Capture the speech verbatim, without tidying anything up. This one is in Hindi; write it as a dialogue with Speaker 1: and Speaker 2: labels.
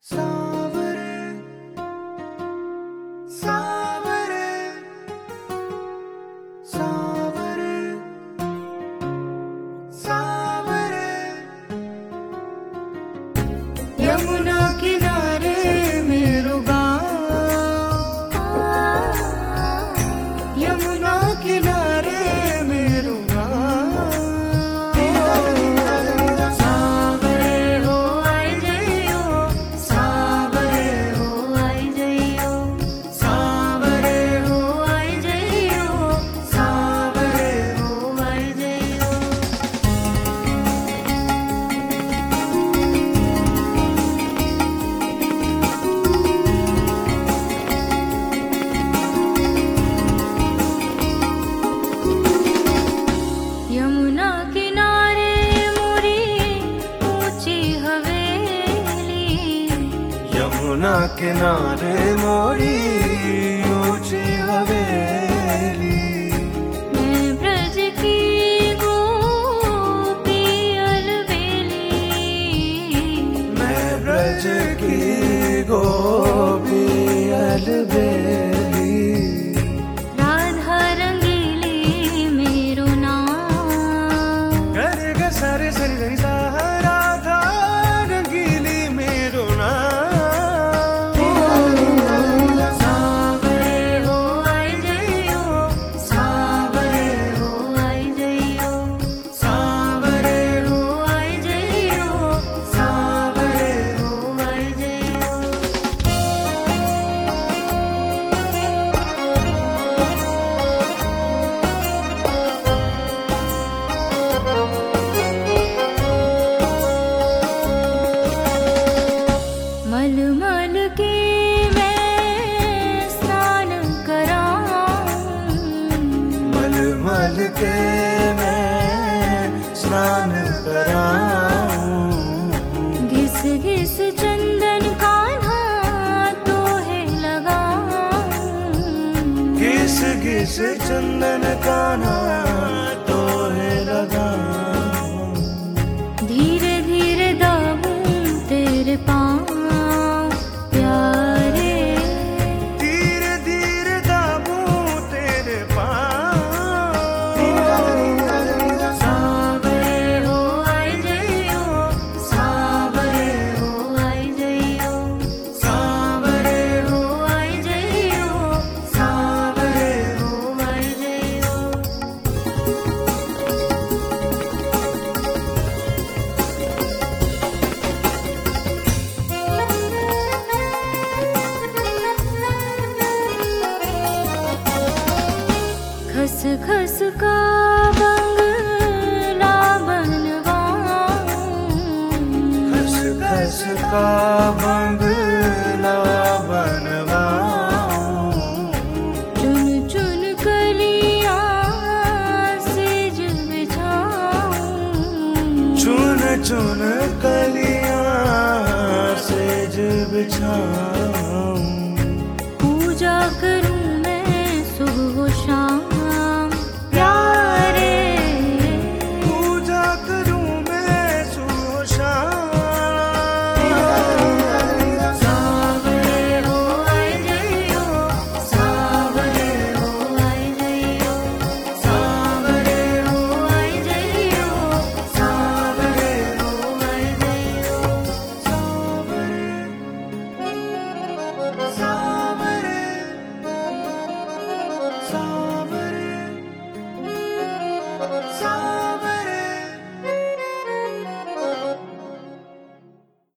Speaker 1: सावरे सावरे सावरे सावरे
Speaker 2: यमुना किनारे मेरो गाँव, यमुना किनारे मेरो गाँव। सावरे हो आई जइयो, सावरे हो आई जइयो, सावरे हो आई जइयो, सावरे हो आई जइयो। यमुना किनारे मोरी ऊंची हवेली,
Speaker 1: यमुना किनारे मोरी ऊंची हवेली।
Speaker 2: मैं ब्रज की गोपी अलबेली,
Speaker 1: मैं ब्रज की गोपी अलबेली।
Speaker 2: राधा रंगीली मेरो नाम,
Speaker 1: करे ग सारे सरी सरी सा राधा रंगीली मेरो नाम।
Speaker 2: सावरे हो आई जइयो, सावरे हो आई जइयो, सावरे हो आई जइयो, सावरे हो आई जइयो। मलमल के मैं स्नान कराऊं,
Speaker 1: मलमल के मैं स्नान कराऊं।
Speaker 2: घिस घिस चंदन कान्हा तोहे लगाऊं,
Speaker 1: घिस घिस चंदन कान्हा तोहे लगाऊं।
Speaker 2: धीरे धीरे दाबूं तेरे पाँव प्यारे,
Speaker 1: धीरे धीरे दाबूं तेरे पाँव।
Speaker 2: सावरे हो आई जइयो, सावरे हो आई जइयो, सावरे हो आई जइयो, सावरे हो आई जइयो। खस खस का बंगला बनवाऊं,
Speaker 1: खस खस का बंगला बनवाऊं।
Speaker 2: चुन चुन कलियां सेज बिछाऊं,
Speaker 1: चुन चुन कलियां सेज बिछाऊं।